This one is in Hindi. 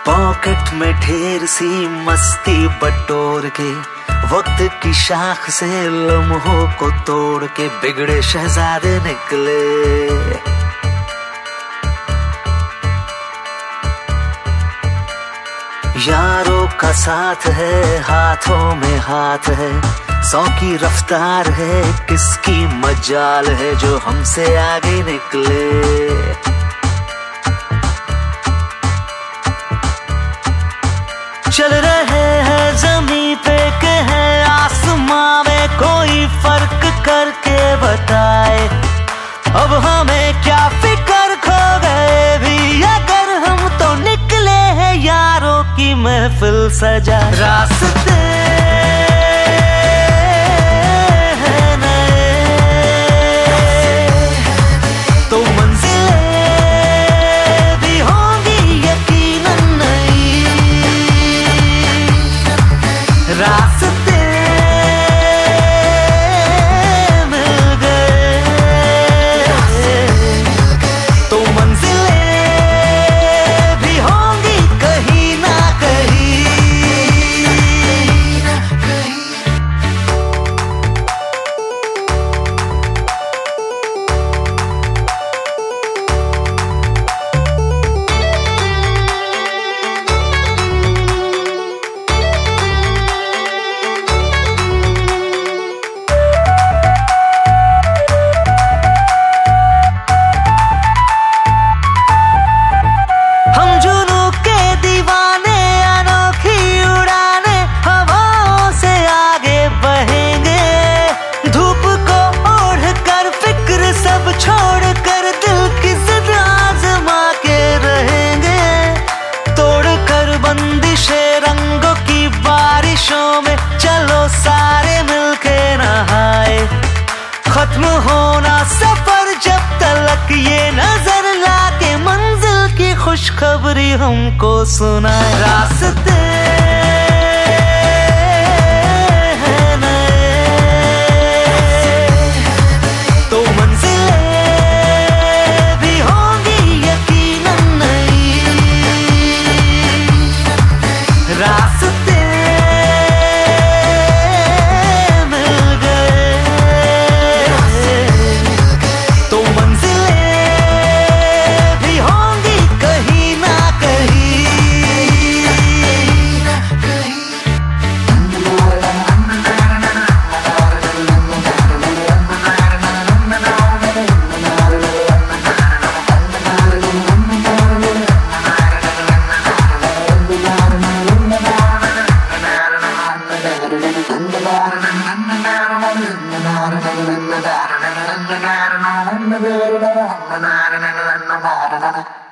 पॉकेट में ढेर सी मस्ती बटोर के, वक्त की शाख से लम्हों को तोड़ के बिगड़े शहजादे निकले। यारों का साथ है, हाथों में हाथ है, 100 की रफ्तार है, किसकी मजाल है जो हमसे आगे निकले। चल रहे हैं जमीन पे के हैं आसमां में, कोई फर्क करके बताए अब हमें क्या फिक्र, खो गए भी अगर हम तो निकले हैं यारों की महफिल सजा। रास्ते खत्म होना सफर जब तलक ये नजर लाके मंजिल की खुशखबरी हमको सुनाए। रास्ते Na na na na na na na na na na na na na na na na na na na na